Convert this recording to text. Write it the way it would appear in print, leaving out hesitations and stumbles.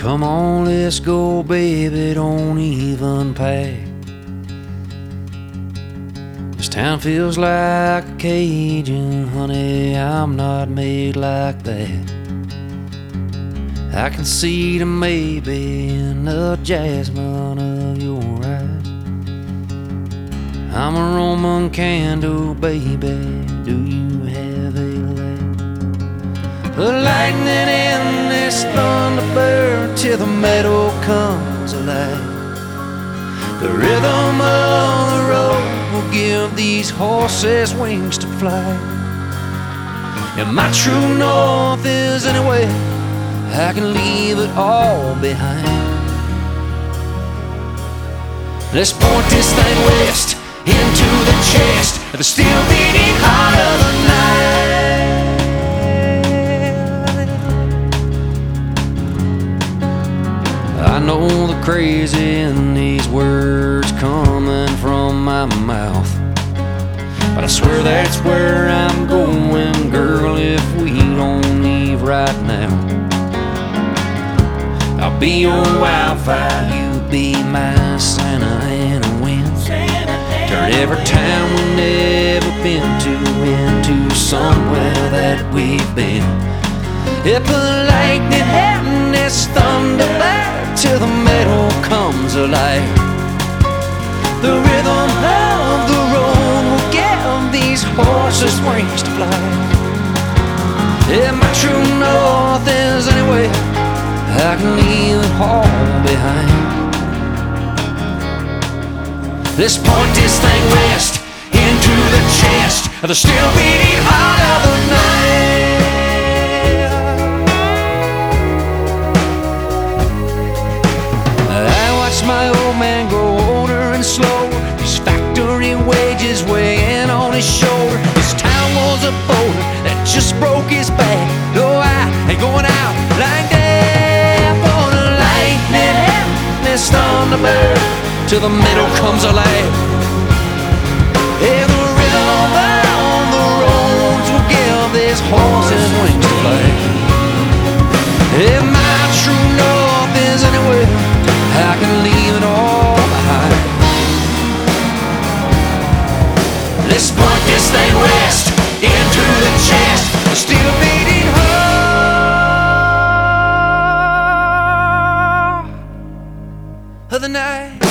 Come on, let's go, baby, don't even pack. This town feels like a cage, and honey, I'm not made like that. I can see the maybe in the jasmine of your eyes. I'm a Roman candle, baby, do you have a light? The lightning in this thunderbird till the meadow comes alive. The rhythm of the road will give these horses wings to fly. And my true north is anywhere I can leave it all behind. Let's point this thing west into the chest of the still beating heart of the night. I know the crazy in these words coming from my mouth, but I swear that's where I'm going, girl, if we don't leave right now. I'll be your wildfire, you be my Santa Ana wind. Turn every town we've never been to into somewhere that we've been. If the lightning and this thunderbird till the meadow comes alive, the rhythm of the road will give these horses wings to fly. If my true north is anywhere I can leave it all behind. Let's point this thing west into the chest of the still beating heart of the night. I watched my old man grow older and slower, his factory wages weighing on his shoulder. This town was a boulder that just broke his back. No, I ain't going out like that. This thunderbird till the meadow comes alive. Yeah, the rhythm on the roads will give these horses wings to fly. If my true north is anywhere I can leave it all behind. Let's point this thing west into the chest, still beating heart of the night.